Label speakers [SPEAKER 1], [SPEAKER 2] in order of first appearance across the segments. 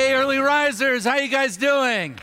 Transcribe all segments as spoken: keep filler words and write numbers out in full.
[SPEAKER 1] Hey, early risers, how you guys doing?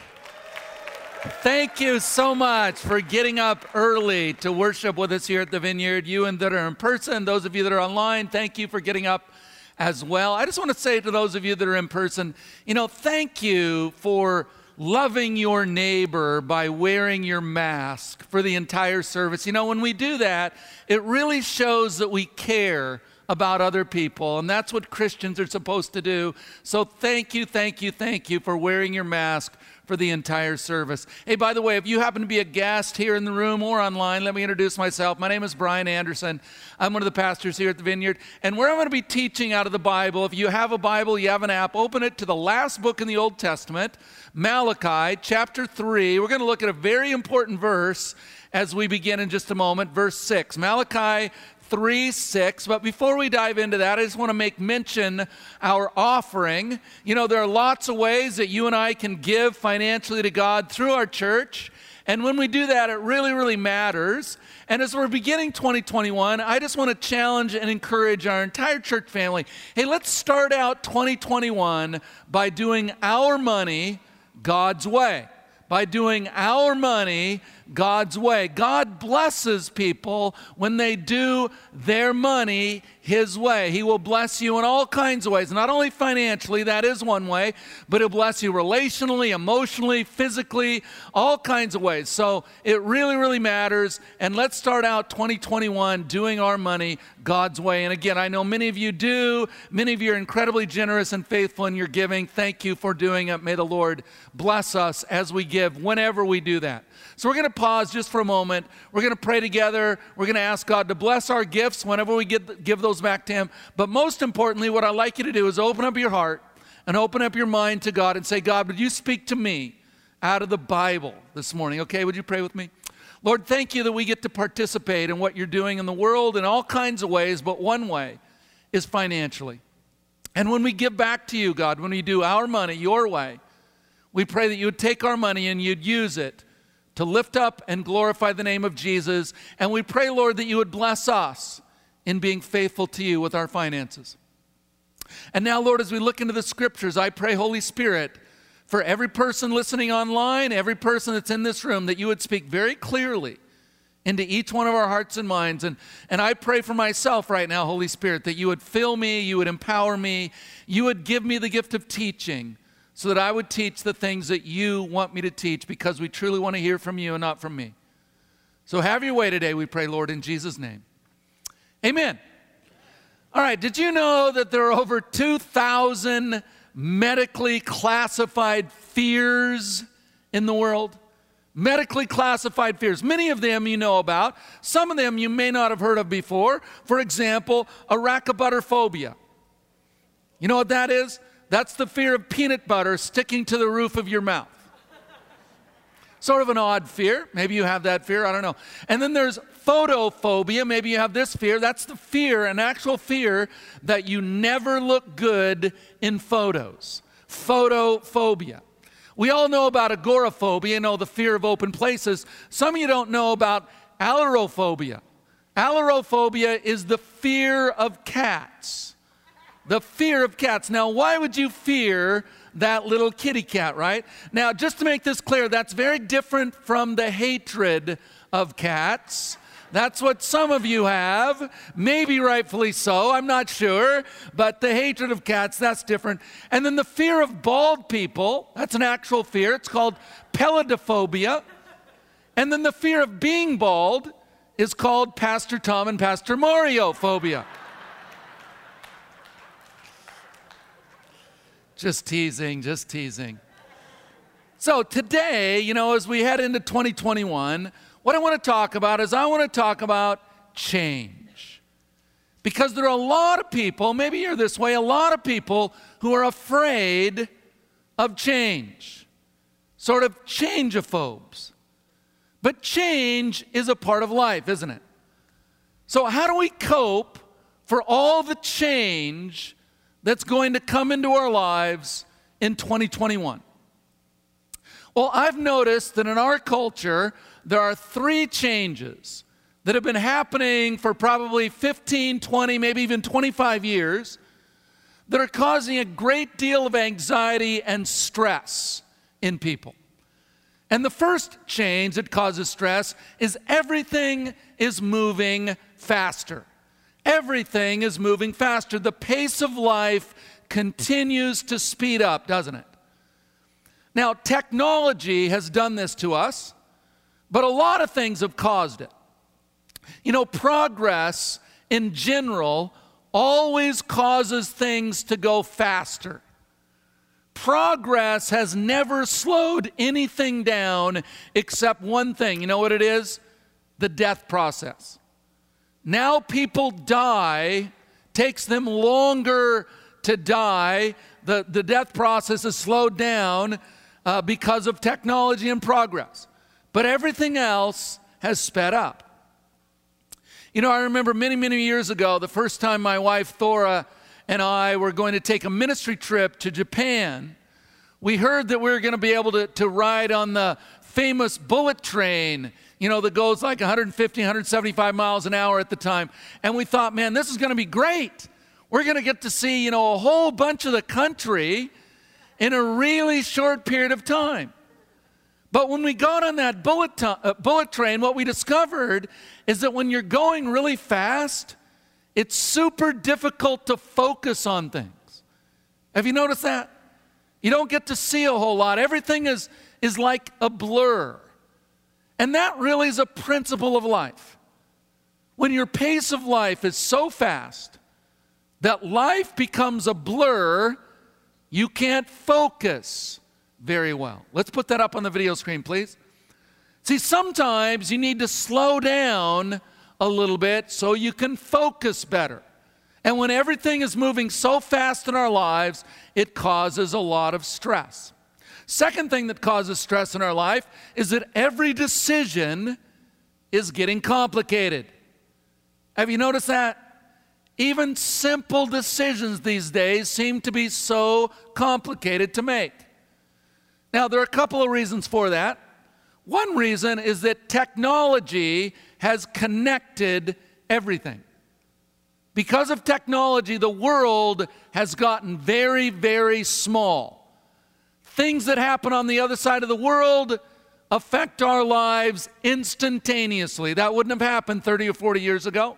[SPEAKER 1] Thank you so much for getting up early to worship with us here at the Vineyard. You and that are in person, those of you that are online, thank you for getting up as well. I just want to say to those of you that are in person, you know, thank you for loving your neighbor by wearing your mask for the entire service. You know, when we do that, it really shows that we care about other people, and that's what Christians are supposed to do. So thank you, thank you, thank you for wearing your mask for the entire service. Hey, by the way, if you happen to be a guest here in the room or online, let me introduce myself. My name is Brian Anderson. I'm one of the pastors here at the Vineyard, and we're going to be teaching out of the Bible. If you have a Bible, you have an app, open it to the last book in the Old Testament, Malachi chapter three. We're going to look at a very important verse as we begin in just a moment, verse six. Malachi three six. But before we dive into that, I just want to make mention our offering. You know, there are lots of ways that you and I can give financially to God through our church. And when we do that, it really, really matters. And as we're beginning twenty twenty-one, I just want to challenge and encourage our entire church family. Hey, let's start out twenty twenty-one by doing our money God's way. By doing our money God's way. God blesses people when they do their money His way. He will bless you in all kinds of ways, not only financially, that is one way, but He'll bless you relationally, emotionally, physically, all kinds of ways. So it really, really matters. And let's start out twenty twenty-one doing our money God's way. And again, I know many of you do. Many of you are incredibly generous and faithful in your giving. Thank you for doing it. May the Lord bless us as we give, whenever we do that. So we're going to pause just for a moment. We're going to pray together. We're going to ask God to bless our gifts whenever we give, give those back to Him. But most importantly, what I'd like you to do is open up your heart and open up your mind to God and say, God, would you speak to me out of the Bible this morning? Okay, would you pray with me? Lord, thank you that we get to participate in what you're doing in the world in all kinds of ways, but one way is financially. And when we give back to you, God, when we do our money your way, we pray that you would take our money and you'd use it to lift up and glorify the name of Jesus. And we pray, Lord, that you would bless us in being faithful to you with our finances. And now, Lord, as we look into the scriptures, I pray, Holy Spirit, for every person listening online, every person that's in this room, that you would speak very clearly into each one of our hearts and minds. And, and I pray for myself right now, Holy Spirit, that you would fill me, you would empower me, you would give me the gift of teaching, so that I would teach the things that you want me to teach, because we truly want to hear from you and not from me. So have your way today, we pray, Lord, in Jesus' name. Amen. All right, did you know that there are over two thousand medically classified fears in the world? Medically classified fears. Many of them you know about. Some of them you may not have heard of before. For example, arachidopterophobia. You know what that is? That's the fear of peanut butter sticking to the roof of your mouth. Sort of an odd fear. Maybe you have that fear, I don't know. And then there's photophobia. Maybe you have this fear. That's the fear, an actual fear that you never look good in photos. Photophobia. We all know about agoraphobia, you know, the fear of open places. Some of you don't know about ailurophobia. Ailurophobia is the fear of cats. The fear of cats. Now, why would you fear that little kitty cat, right? Now, just to make this clear, that's very different from the hatred of cats. That's what some of you have, maybe rightfully so, I'm not sure, but the hatred of cats, that's different. And then the fear of bald people, that's an actual fear, it's called peladophobia. And then the fear of being bald is called Pastor Tom and Pastor Mario phobia. Just teasing, just teasing. So today, you know, as we head into twenty twenty-one, what I want to talk about is I want to talk about change. Because there are a lot of people, maybe you're this way, a lot of people who are afraid of change. Sort of changeophobes. But change is a part of life, isn't it? So how do we cope for all the change that's going to come into our lives in twenty twenty-one? Well, I've noticed that in our culture, there are three changes that have been happening for probably fifteen, twenty, maybe even twenty-five years that are causing a great deal of anxiety and stress in people. And the first change that causes stress is everything is moving faster. Everything is moving faster. The pace of life continues to speed up, doesn't it? Now, technology has done this to us, but a lot of things have caused it. You know, progress in general always causes things to go faster. Progress has never slowed anything down except one thing. You know what it is? The death process. Now people die, takes them longer to die. The, the death process is slowed down uh, because of technology and progress. But everything else has sped up. You know, I remember many, many years ago, the first time my wife Thora and I were going to take a ministry trip to Japan, we heard that we were going to be able to, to ride on the famous bullet train, you know, that goes like one fifty, one seventy-five miles an hour at the time. And we thought, man, this is going to be great. We're going to get to see, you know, a whole bunch of the country in a really short period of time. But when we got on that bullet, to- uh, bullet train, what we discovered is that when you're going really fast, it's super difficult to focus on things. Have you noticed that? You don't get to see a whole lot. Everything is, is like a blur. And that really is a principle of life. When your pace of life is so fast that life becomes a blur, you can't focus very well. Let's put that up on the video screen, please. See, sometimes you need to slow down a little bit so you can focus better. And when everything is moving so fast in our lives, it causes a lot of stress. Second thing that causes stress in our life is that every decision is getting complicated. Have you noticed that? Even simple decisions these days seem to be so complicated to make. Now, there are a couple of reasons for that. One reason is that technology has connected everything. Because of technology, the world has gotten very, very small. Things that happen on the other side of the world affect our lives instantaneously. That wouldn't have happened thirty or forty years ago.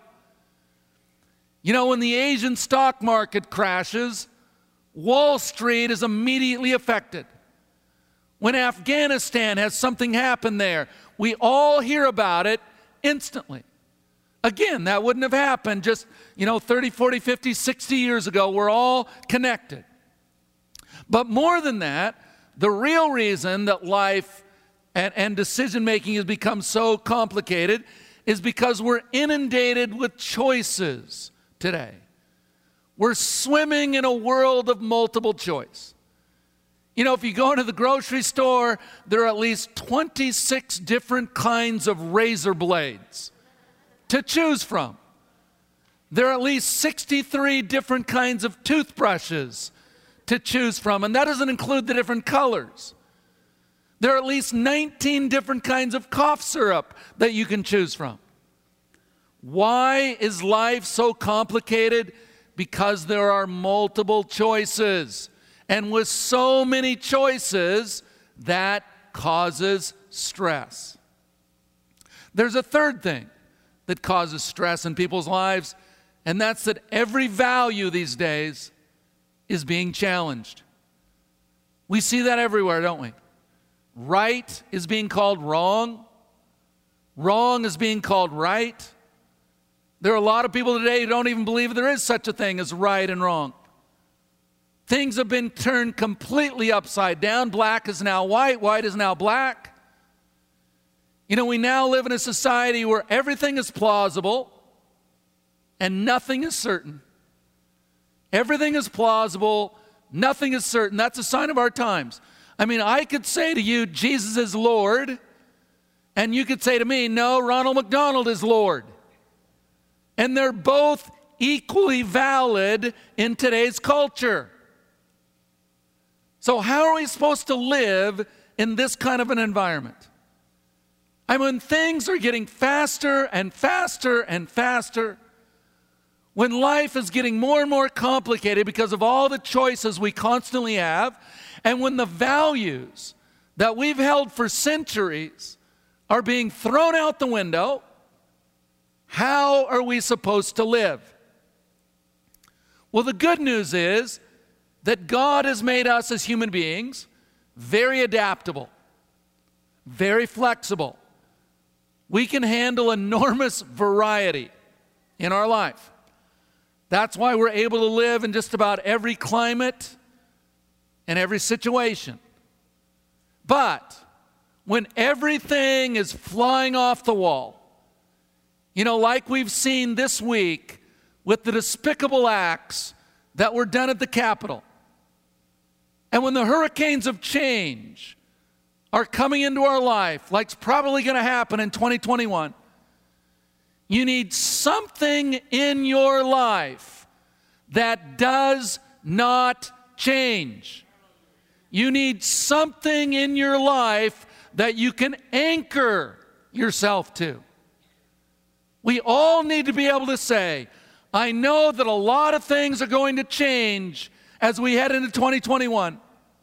[SPEAKER 1] You know, when the Asian stock market crashes, Wall Street is immediately affected. When Afghanistan has something happen there, we all hear about it instantly. Again, that wouldn't have happened just, you know, thirty, forty, fifty, sixty years ago. We're all connected. But more than that, the real reason that life and, and decision-making has become so complicated is because we're inundated with choices today. We're swimming in a world of multiple choice. You know, if you go into the grocery store, there are at least twenty-six different kinds of razor blades to choose from. There are at least sixty-three different kinds of toothbrushes to choose from, and that doesn't include the different colors. There are at least nineteen different kinds of cough syrup that you can choose from. Why is life so complicated? Because there are multiple choices. And with so many choices, that causes stress. There's a third thing that causes stress in people's lives, and that's that every value these days is being challenged. We see that everywhere, don't we? Right is being called wrong. Wrong is being called right. There are a lot of people today who don't even believe there is such a thing as right and wrong. Things have been turned completely upside down. Black is now white, white is now black. You know, we now live in a society where everything is plausible and nothing is certain. Everything is plausible, nothing is certain. That's a sign of our times. I mean, I could say to you, Jesus is Lord, and you could say to me, no, Ronald McDonald is Lord. And they're both equally valid in today's culture. So how are we supposed to live in this kind of an environment? I mean, things are getting faster and faster and faster. when life is getting more and more complicated because of all the choices we constantly have, and when the values that we've held for centuries are being thrown out the window, how are we supposed to live? Well, the good news is that God has made us as human beings very adaptable, very flexible. We can handle enormous variety in our life. That's why we're able to live in just about every climate and every situation. But when everything is flying off the wall, you know, like we've seen this week with the despicable acts that were done at the Capitol, and when the hurricanes of change are coming into our life, like's probably going to happen in twenty twenty-one, you need something in your life that does not change. You need something in your life that you can anchor yourself to. We all need to be able to say, I know that a lot of things are going to change as we head into twenty twenty-one,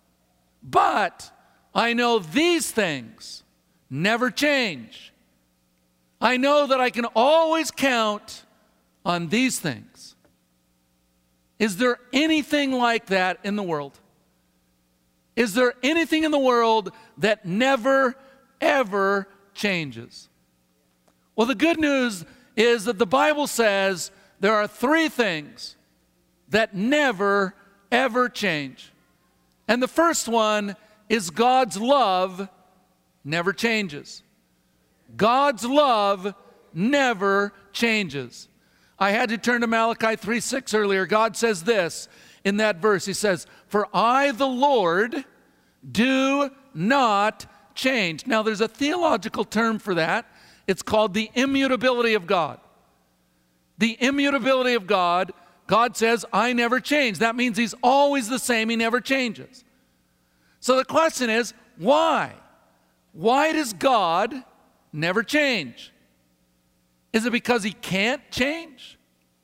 [SPEAKER 1] but I know these things never change. I know that I can always count on these things. Is there anything like that in the world? Is there anything in the world that never, ever changes? Well, the good news is that the Bible says there are three things that never, ever change. And the first one is God's love never changes. God's love never changes. I had to turn to Malachi three six earlier. God says this in that verse. He says, "For I, the Lord, do not change." Now, there's a theological term for that. It's called the immutability of God. The immutability of God, God says, I never change. That means He's always the same. He never changes. So the question is, why? Why does God never change? Is it because He can't change?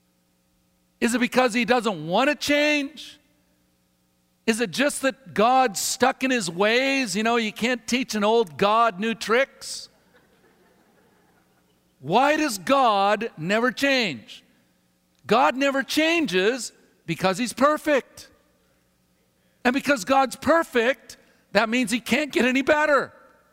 [SPEAKER 1] Is it because He doesn't want to change? Is it just that God's stuck in His ways? You know, you can't teach an old God new tricks. Why does God never change? God never changes because He's perfect. And because God's perfect, that means He can't get any better.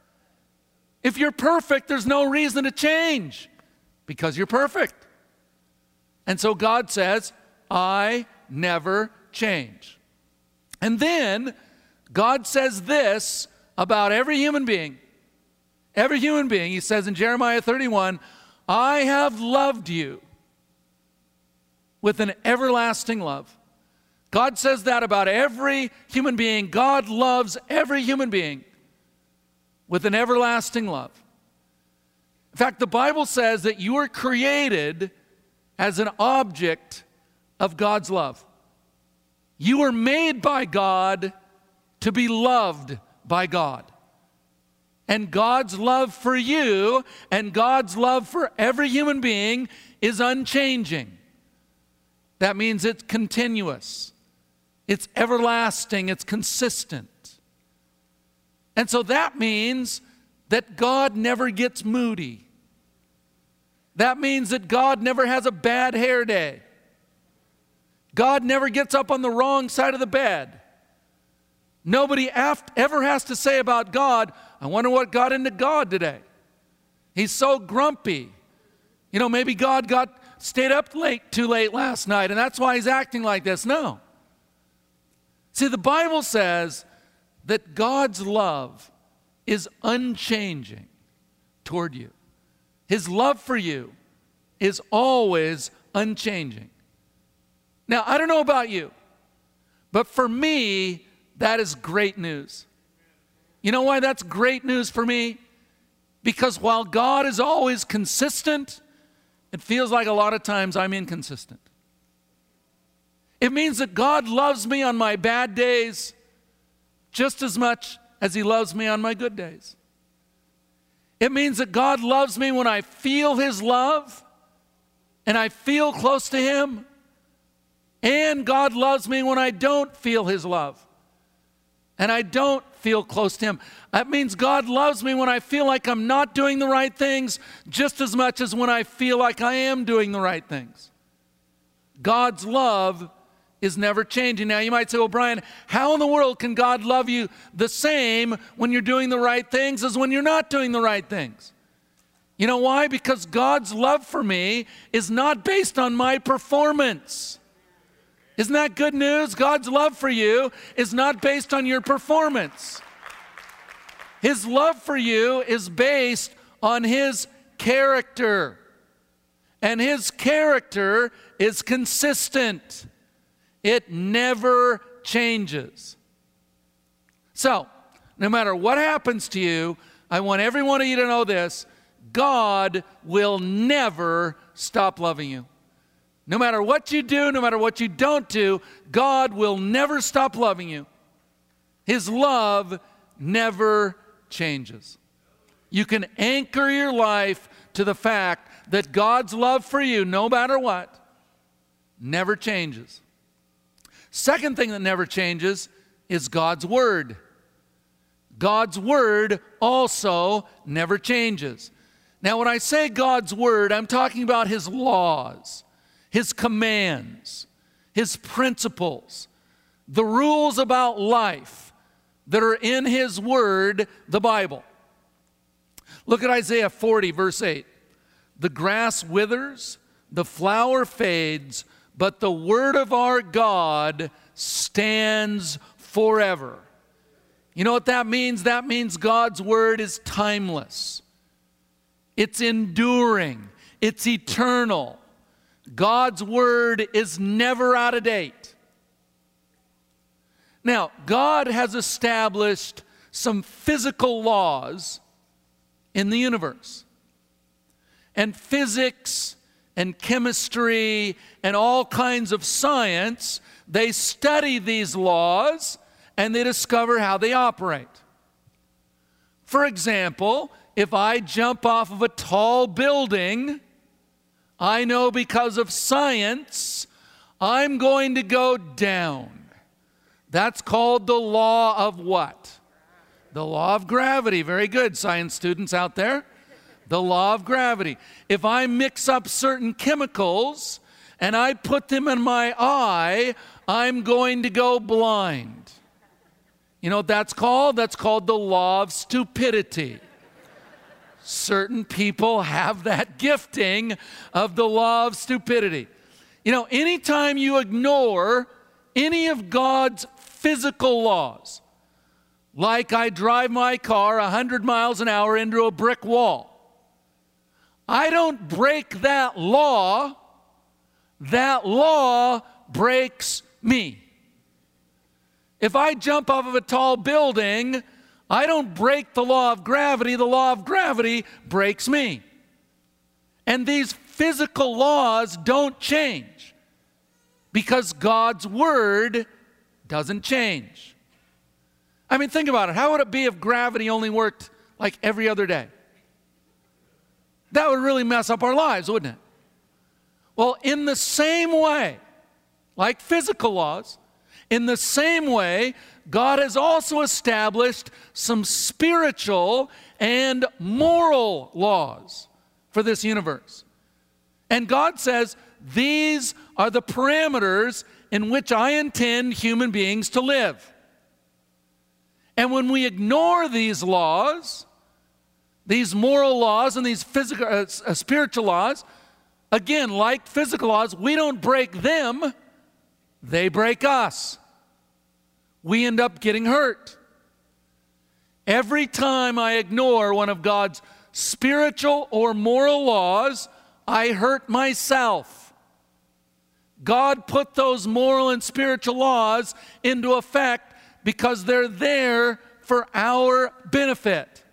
[SPEAKER 1] If you're perfect, there's no reason to change because you're perfect. And so God says, I never change. And then God says this about every human being. Every human being, He says in Jeremiah thirty-one, I have loved you with an everlasting love. God says that about every human being. God loves every human being with an everlasting love. In fact, the Bible says that you are created as an object of God's love. You were made by God to be loved by God. And God's love for you and God's love for every human being is unchanging. That means it's continuous. It's everlasting. It's consistent. And so that means that God never gets moody. That means that God never has a bad hair day. God never gets up on the wrong side of the bed. Nobody ever has to say about God, I wonder what got into God today. He's so grumpy. You know, maybe God got stayed up late, too late last night, and that's why He's acting like this. No. See, the Bible says that God's love is unchanging toward you. His love for you is always unchanging. Now, I don't know about you, but for me, that is great news. You know why that's great news for me? Because while God is always consistent, it feels like a lot of times I'm inconsistent. It means that God loves me on my bad days just as much as He loves me on my good days. It means that God loves me when I feel His love, and I feel close to Him, and God loves me when I don't feel His love, and I don't feel close to Him. That means God loves me when I feel like I'm not doing the right things just as much as when I feel like I am doing the right things. God's love is never changing. Now you might say, well, Brian, how in the world can God love you the same when you're doing the right things as when you're not doing the right things? You know why? Because God's love for me is not based on my performance. Isn't that good news? God's love for you is not based on your performance. His love for you is based on His character. And His character is consistent. It never changes. So, no matter what happens to you, I want every one of you to know this: God will never stop loving you. No matter what you do, no matter what you don't do, God will never stop loving you. His love never changes. You can anchor your life to the fact that God's love for you, no matter what, never changes. Second thing that never changes is God's Word. God's Word also never changes. Now, when I say God's Word, I'm talking about His laws, His commands, His principles, the rules about life that are in His Word, the Bible. Look at Isaiah forty, verse eight. The grass withers, the flower fades, but the word of our God stands forever. You know what that means? That means God's word is timeless. It's enduring. It's eternal. God's word is never out of date. Now, God has established some physical laws in the universe. And physics and chemistry and all kinds of science, they study these laws and they discover how they operate. For example, if I jump off of a tall building, I know because of science, I'm going to go down. That's called the law of what? The law of gravity. Very good, science students out there. The law of gravity. If I mix up certain chemicals and I put them in my eye, I'm going to go blind. You know what that's called? That's called the law of stupidity. Certain people have that gifting of the law of stupidity. You know, anytime you ignore any of God's physical laws, like I drive my car one hundred miles an hour into a brick wall, I don't break that law, that law breaks me. If I jump off of a tall building, I don't break the law of gravity, the law of gravity breaks me. And these physical laws don't change because God's word doesn't change. I mean, think about it. How would it be if gravity only worked like every other day? That would really mess up our lives, wouldn't it? Well, in the same way, like physical laws, in the same way, God has also established some spiritual and moral laws for this universe. And God says, these are the parameters in which I intend human beings to live. And when we ignore these laws, these moral laws and these physical, uh, uh, spiritual laws, again, like physical laws, we don't break them, they break us. We end up getting hurt. Every time I ignore one of God's spiritual or moral laws, I hurt myself. God put those moral and spiritual laws into effect because they're there for our benefit.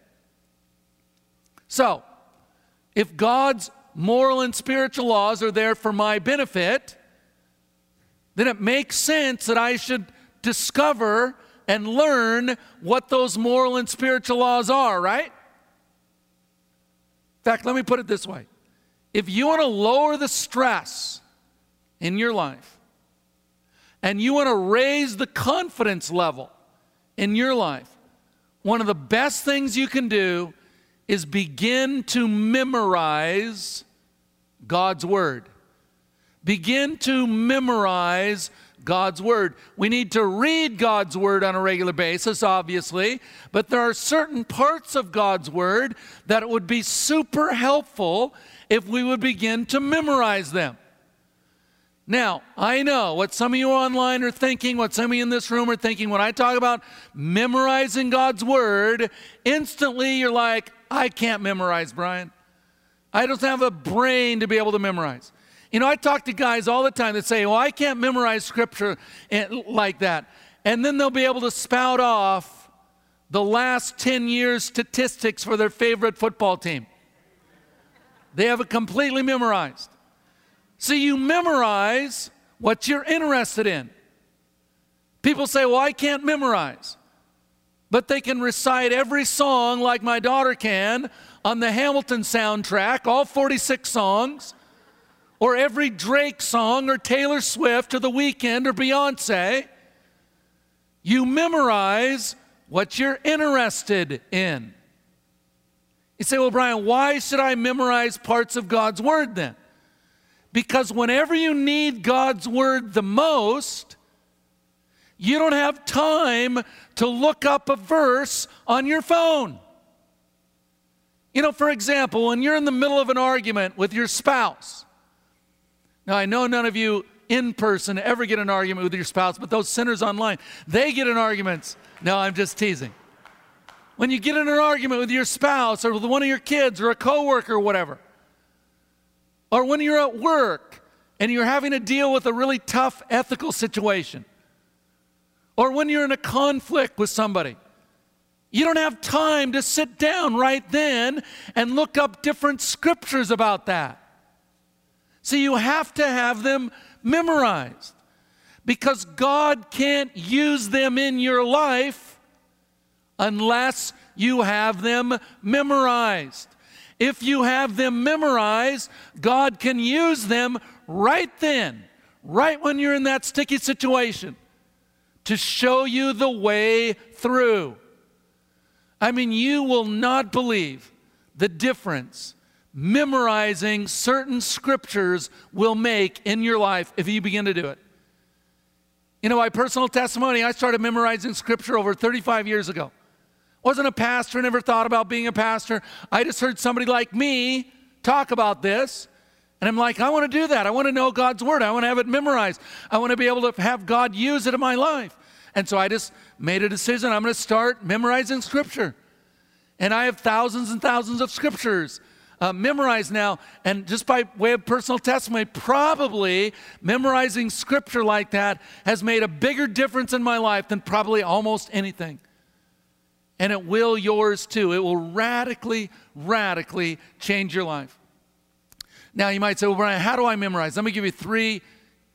[SPEAKER 1] So, if God's moral and spiritual laws are there for my benefit, then it makes sense that I should discover and learn what those moral and spiritual laws are, right? In fact, let me put it this way. if you want to lower the stress in your life, and you want to raise the confidence level in your life, one of the best things you can do is begin to memorize God's Word. Begin to memorize God's Word. We need to read God's Word on a regular basis, obviously, but there are certain parts of God's Word that it would be super helpful if we would begin to memorize them. Now, I know what some of you online are thinking, what some of you in this room are thinking. When I talk about memorizing God's Word, instantly you're like, I can't memorize, Brian. I don't have a brain to be able to memorize. You know, I talk to guys all the time that say, well, I can't memorize Scripture like that. And then they'll be able to spout off the last ten years statistics for their favorite football team. They have it completely memorized. So you memorize what you're interested in. People say, well, I can't memorize. But they can recite every song like my daughter can on the Hamilton soundtrack, all forty-six songs, or every Drake song or Taylor Swift or The Weeknd or Beyonce. You memorize what you're interested in. You say, well, Brian, why should I memorize parts of God's Word then? Because whenever you need God's Word the most, you don't have time to look up a verse on your phone. You know, for example, when you're in the middle of an argument with your spouse. Now, I know none of you in person ever get in an argument with your spouse, but those sinners online, they get in arguments. No, I'm just teasing. When you get in an argument with your spouse or with one of your kids or a coworker or whatever, or when you're at work and you're having to deal with a really tough ethical situation, or when you're in a conflict with somebody, you don't have time to sit down right then and look up different scriptures about that. So you have to have them memorized, because God can't use them in your life unless you have them memorized. If you have them memorized, God can use them right then, right when you're in that sticky situation, to show you the way through. I mean, you will not believe the difference memorizing certain scriptures will make in your life if you begin to do it. You know, my personal testimony, I started memorizing scripture over thirty-five years ago. Wasn't a pastor, never thought about being a pastor. I just heard somebody like me talk about this, and I'm like, I want to do that. I want to know God's Word. I want to have it memorized. I want to be able to have God use it in my life. And so I just made a decision. I'm going to start memorizing scripture. And I have thousands and thousands of scriptures uh, memorized now. And just by way of personal testimony, probably memorizing scripture like that has made a bigger difference in my life than probably almost anything. And it will yours too. It will radically, radically change your life. Now you might say, well, Brian, how do I memorize? Let me give you three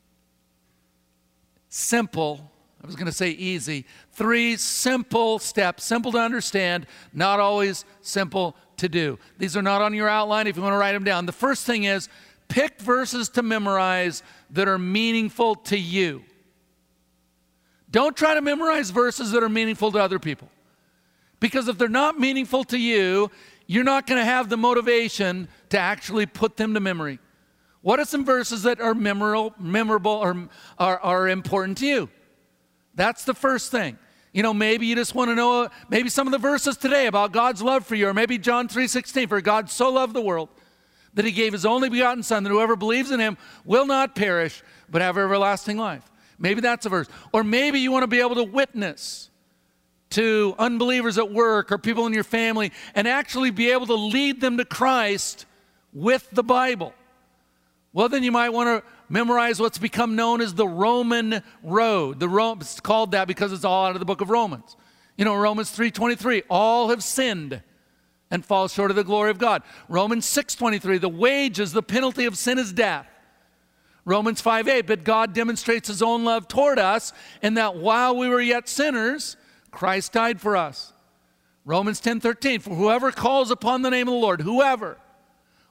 [SPEAKER 1] simple, I was going to say easy, three simple steps, simple to understand, not always simple to do. These are not on your outline if you want to write them down. The first thing is, pick verses to memorize that are meaningful to you. Don't try to memorize verses that are meaningful to other people. Because if they're not meaningful to you, you're not going to have the motivation to actually put them to memory. What are some verses that are memorable, memorable or are, are important to you? That's the first thing. You know, maybe you just want to know, uh, maybe some of the verses today about God's love for you, or maybe John three sixteen, for God so loved the world that he gave his only begotten Son, that whoever believes in him will not perish, but have everlasting life. Maybe that's a verse. Or maybe you want to be able to witness to unbelievers at work or people in your family and actually be able to lead them to Christ with the Bible. Well, then you might want to memorize what's become known as the Roman road. The Ro- it's called that because it's all out of the book of Romans. You know, Romans three twenty-three, all have sinned and fall short of the glory of God. Romans six twenty-three, the wages, the penalty of sin is death. Romans five eight, but God demonstrates his own love toward us in that while we were yet sinners, Christ died for us. Romans ten thirteen, for whoever calls upon the name of the Lord, whoever,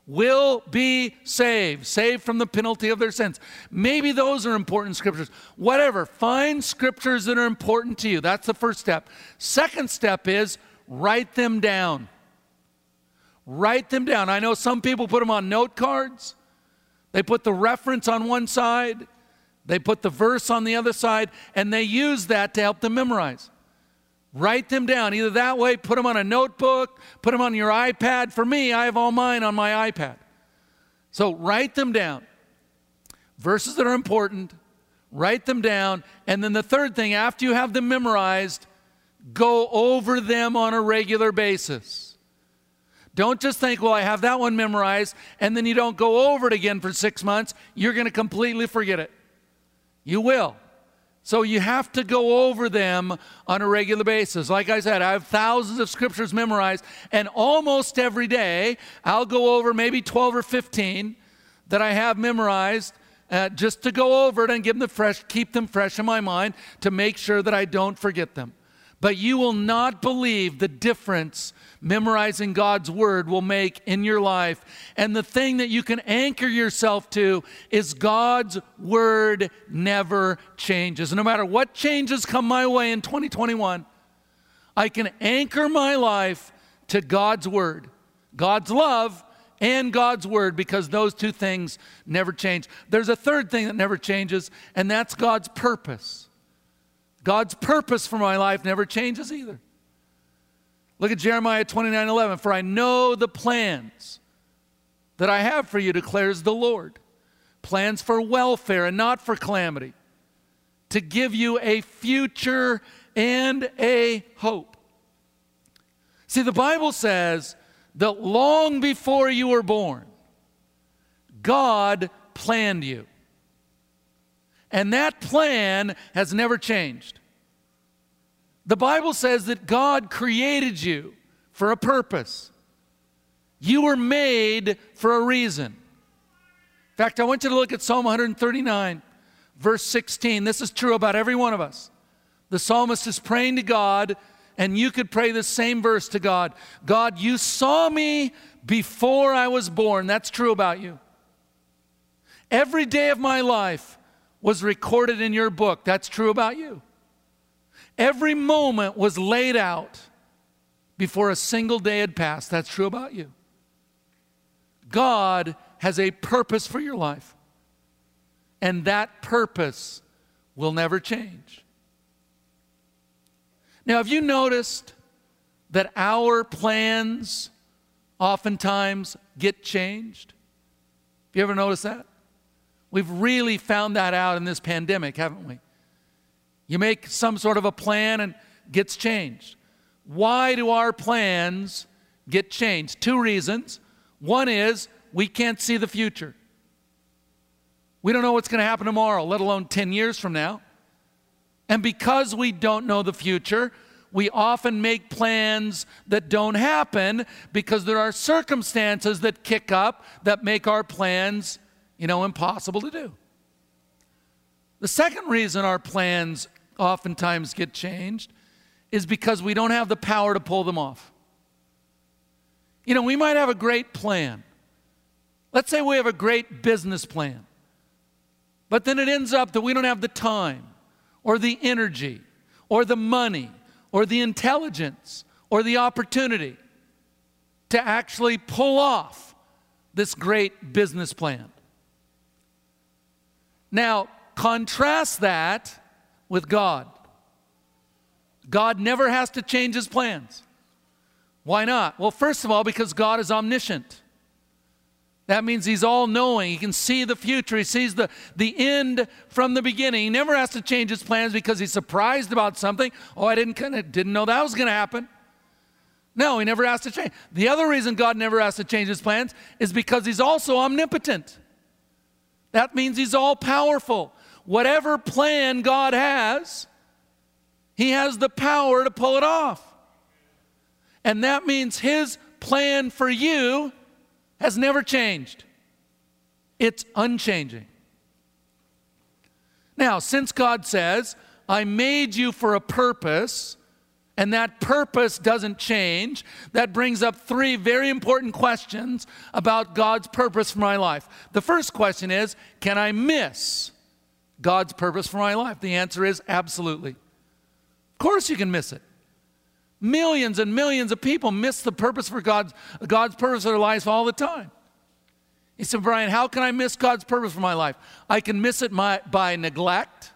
[SPEAKER 1] will be saved, saved from the penalty of their sins. Maybe those are important scriptures. Whatever, find scriptures that are important to you. That's the first step. Second step is write them down. Write them down. I know some people put them on note cards. They put the reference on one side. They put the verse on the other side, and they use that to help them memorize. Write them down. Either that way, put them on a notebook, put them on your iPad. For me, I have all mine on my iPad. So write them down. Verses that are important, write them down. And then the third thing, after you have them memorized, go over them on a regular basis. Don't just think, well, I have that one memorized, and then you don't go over it again for six months. You're going to completely forget it. You will. So you have to go over them on a regular basis. Like I said, I have thousands of scriptures memorized, and almost every day I'll go over maybe twelve or fifteen that I have memorized uh, just to go over it and give them the fresh, keep them fresh in my mind to make sure that I don't forget them. But you will not believe the difference memorizing God's word will make in your life. And the thing that you can anchor yourself to is God's word never changes. No matter what changes come my way in twenty twenty-one, I can anchor my life to God's word, God's love, and God's word, because those two things never change. There's a third thing that never changes, and that's God's purpose. God's purpose for my life never changes either. Look at Jeremiah twenty-nine eleven. For I know the plans that I have for you, declares the Lord. Plans for welfare and not for calamity, to give you a future and a hope. See, the Bible says that long before you were born, God planned you. And that plan has never changed. The Bible says that God created you for a purpose. You were made for a reason. In fact, I want you to look at Psalm one thirty-nine, verse sixteen. This is true about every one of us. The psalmist is praying to God, and you could pray the same verse to God. God, you saw me before I was born. That's true about you. Every day of my life was recorded in your book. That's true about you. Every moment was laid out before a single day had passed. That's true about you. God has a purpose for your life, and that purpose will never change. Now, have you noticed that our plans oftentimes get changed? Have you ever noticed that? We've really found that out in this pandemic, haven't we? You make some sort of a plan and it gets changed. Why do our plans get changed? Two reasons. One is we can't see the future. We don't know what's going to happen tomorrow, let alone ten years from now. And because we don't know the future, we often make plans that don't happen because there are circumstances that kick up that make our plans, you know, impossible to do. The second reason our plans oftentimes get changed is because we don't have the power to pull them off. You know, we might have a great plan. Let's say we have a great business plan, but then it ends up that we don't have the time or the energy or the money or the intelligence or the opportunity to actually pull off this great business plan. Now, contrast that with God. God never has to change his plans. Why not? Well, first of all, because God is omniscient. That means he's all-knowing. He can see the future. He sees the, the end from the beginning. He never has to change his plans because he's surprised about something. Oh, I didn't, didn't know that was going to happen. No, he never has to change. The other reason God never has to change his plans is because he's also omnipotent. That means he's all-powerful. Whatever plan God has, he has the power to pull it off. And that means his plan for you has never changed. It's unchanging. Now, since God says, I made you for a purpose, and that purpose doesn't change, that brings up three very important questions about God's purpose for my life. The first question is, can I miss God's purpose for my life? The answer is absolutely. Of course you can miss it. Millions and millions of people miss the purpose for God's, God's purpose for their lives all the time. He said, Brian, how can I miss God's purpose for my life? I can miss it my, by neglect.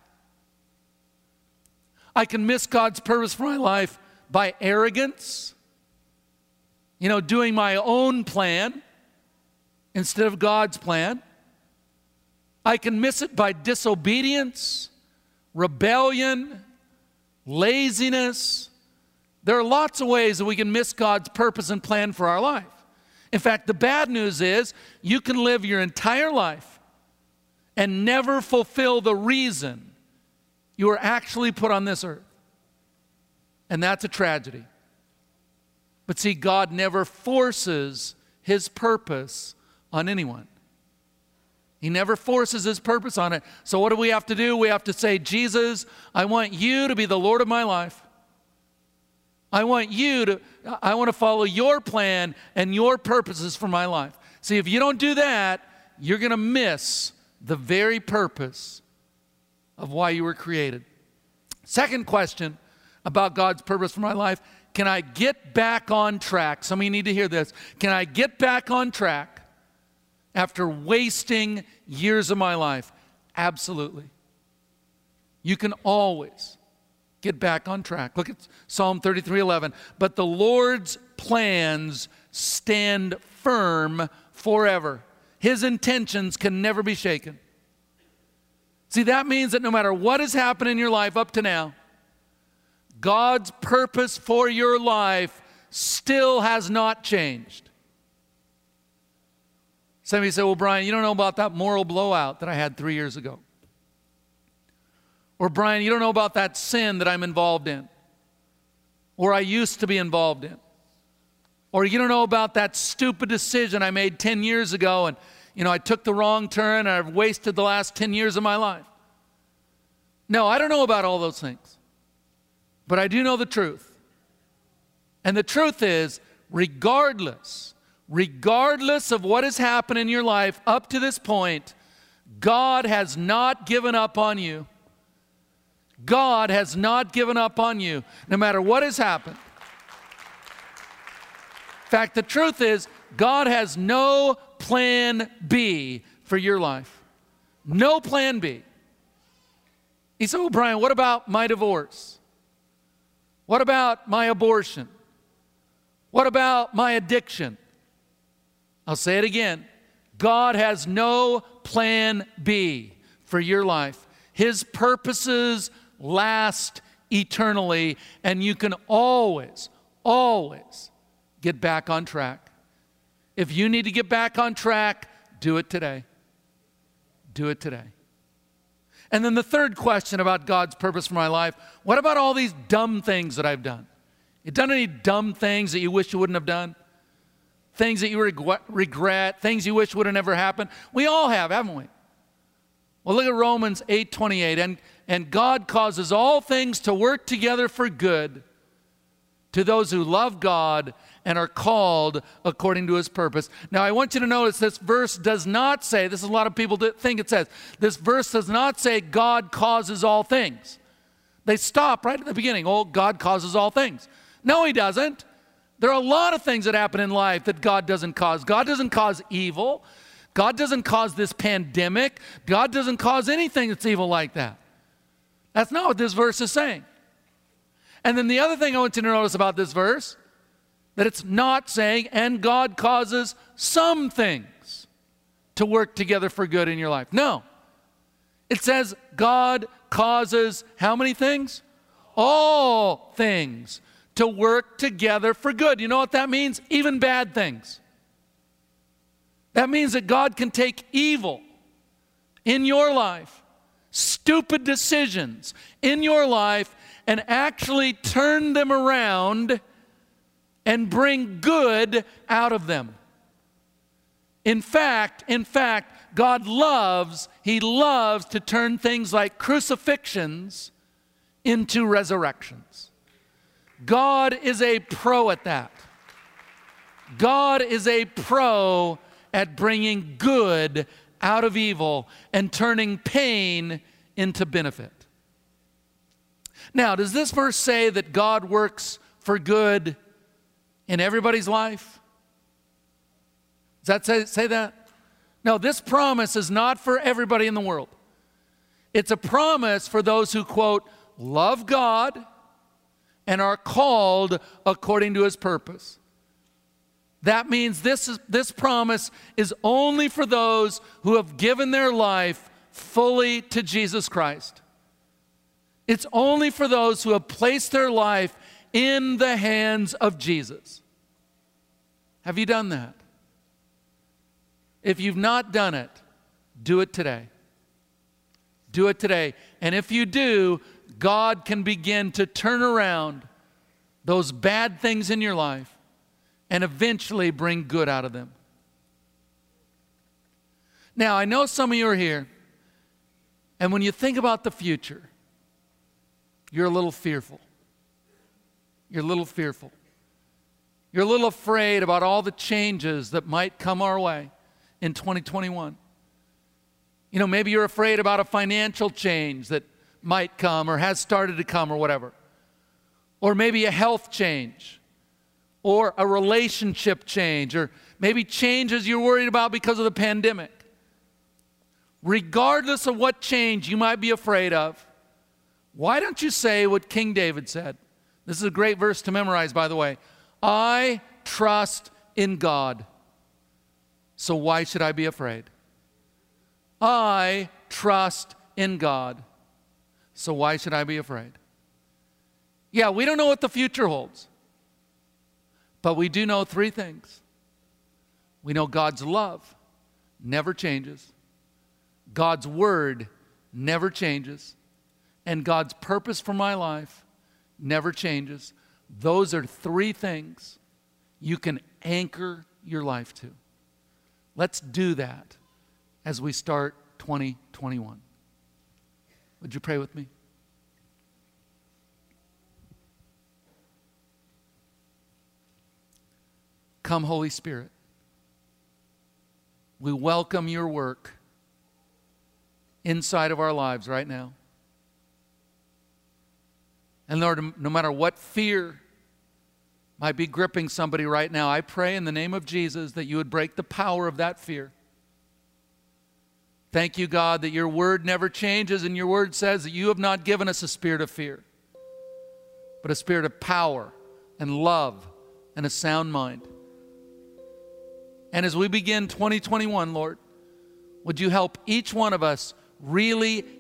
[SPEAKER 1] I can miss God's purpose for my life by arrogance. You know, doing my own plan instead of God's plan. I can miss it by disobedience, rebellion, laziness. There are lots of ways that we can miss God's purpose and plan for our life. In fact, the bad news is you can live your entire life and never fulfill the reason you were actually put on this earth. And that's a tragedy. But see, God never forces his purpose on anyone. He never forces his purpose on it. So what do we have to do? We have to say, Jesus, I want you to be the Lord of my life. I want you to, I want to follow your plan and your purposes for my life. See, if you don't do that, you're going to miss the very purpose of why you were created. Second question about God's purpose for my life, can I get back on track? Some of you need to hear this. Can I get back on track after wasting years of my life? Absolutely. You can always get back on track. Look at Psalm thirty-three eleven. But the Lord's plans stand firm forever. His intentions can never be shaken. See, that means that no matter what has happened in your life up to now, God's purpose for your life still has not changed. Some of you say, well, Brian, you don't know about that moral blowout that I had three years ago. Or, Brian, you don't know about that sin that I'm involved in. Or I used to be involved in. Or you don't know about that stupid decision I made ten years ago and, you know, I took the wrong turn and I've wasted the last ten years of my life. No, I don't know about all those things. But I do know the truth. And the truth is, regardless, regardless of what has happened in your life up to this point, God has not given up on you. God has not given up on you, no matter what has happened. In fact, the truth is, God has no plan B for your life. No plan B. He said, well, Brian, what about my divorce? What about my abortion? What about my addiction? I'll say it again. God has no plan B for your life. His purposes last eternally, and you can always, always get back on track. If you need to get back on track, do it today. Do it today. And then the third question about God's purpose for my life, what about all these dumb things that I've done? You done any dumb things that you wish you wouldn't have done? Things that you reg- regret, things you wish would have never happened? We all have, haven't we? Well, look at Romans eight twenty-eight. And, and God causes all things to work together for good to those who love God and are called according to his purpose. Now, I want you to notice this verse does not say, this is a lot of people that think it says, this verse does not say God causes all things. They stop right at the beginning. Oh, God causes all things. No, he doesn't. There are a lot of things that happen in life that God doesn't cause. God doesn't cause evil. God doesn't cause this pandemic. God doesn't cause anything that's evil like that. That's not what this verse is saying. And then the other thing I want you to notice about this verse, that it's not saying, and God causes some things to work together for good in your life. No. It says God causes how many things? All things to work together for good. You know what that means? Even bad things. That means that God can take evil in your life, stupid decisions in your life, and actually turn them around and bring good out of them. In fact, in fact, God loves, he loves to turn things like crucifixions into resurrections. God is a pro at that. God is a pro at bringing good out of evil and turning pain into benefit. Now, does this verse say that God works for good in everybody's life? Does that say, say that? No, this promise is not for everybody in the world. It's a promise for those who, quote, love God and are called according to his purpose. That means this, is, this promise is only for those who have given their life fully to Jesus Christ. It's only for those who have placed their life in the hands of Jesus. Have you done that? If you've not done it, do it today. Do it today. And if you do, God can begin to turn around those bad things in your life and eventually bring good out of them. Now, I know some of you are here, and when you think about the future, you're a little fearful. You're a little fearful. You're a little afraid about all the changes that might come our way in twenty twenty-one. You know, maybe you're afraid about a financial change that might come or has started to come or whatever. Or maybe a health change. Or a relationship change. Or maybe changes you're worried about because of the pandemic. Regardless of what change you might be afraid of, why don't you say what King David said? This is a great verse to memorize, by the way. I trust in God, so why should I be afraid? I trust in God, so why should I be afraid? Yeah, we don't know what the future holds, but we do know three things. We know God's love never changes, God's word never changes, and God's purpose for my life never changes. Those are three things you can anchor your life to. Let's do that as we start twenty twenty-one. Would you pray with me? Come, Holy Spirit. We welcome your work inside of our lives right now. And Lord, no matter what fear might be gripping somebody right now, I pray in the name of Jesus that you would break the power of that fear. Thank you, God, that your word never changes, and your word says that you have not given us a spirit of fear, but a spirit of power and love and a sound mind. And as we begin twenty twenty-one, Lord, would you help each one of us really